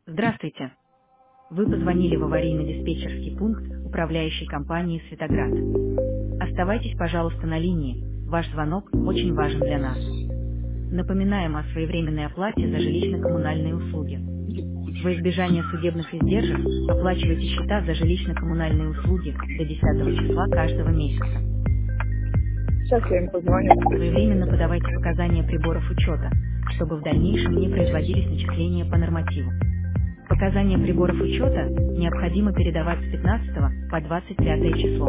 Здравствуйте. Вы позвонили в аварийно-диспетчерский пункт управляющей компании «Светоград». Оставайтесь, пожалуйста, на линии. Ваш звонок очень важен для нас. Напоминаем о своевременной оплате за жилищно-коммунальные услуги. Во избежание судебных издержек оплачивайте счета за жилищно-коммунальные услуги до 10 числа каждого месяца. Сейчас я им позвоню. Своевременно подавайте показания приборов учета, чтобы в дальнейшем не производились начисления по нормативу. Показания приборов учета необходимо передавать с 15 по 25 число.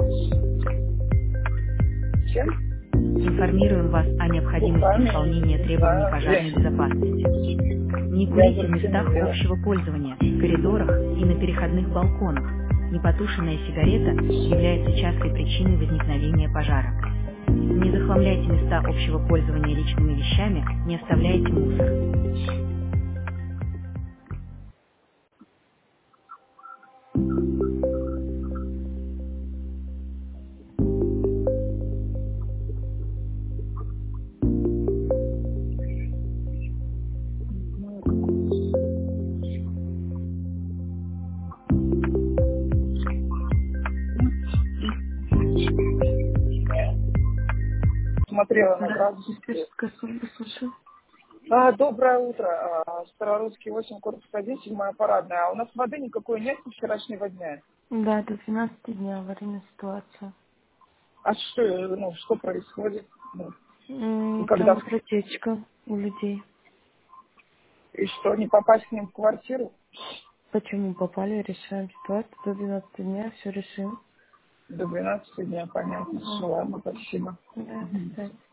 Чем? Информируем вас о необходимости исполнения Руками требований за пожарной ящик. безопасности. Не Я курите в за местах делаю. общего пользования, в коридорах и на переходных балконах. Непотушенная сигарета является частой причиной возникновения пожара. Не захламляйте места общего пользования личными вещами, не оставляйте мусор. Смотрела на Да, градуснике. диспетчерская служба, слушаю. Доброе утро. Старорусский 8, корпус 1, 7 парадная. А у нас воды никакой нет с вчерашнего дня. Да, до 12 дня аварийная ситуация. А что, что происходит? И Там когда, протечка у людей. и что, не попасть к ним в квартиру? Почему попали, решаем ситуацию. До 12 дня все решим. До 12 дня, понятно. Да, Ладно, спасибо. да, до свидания.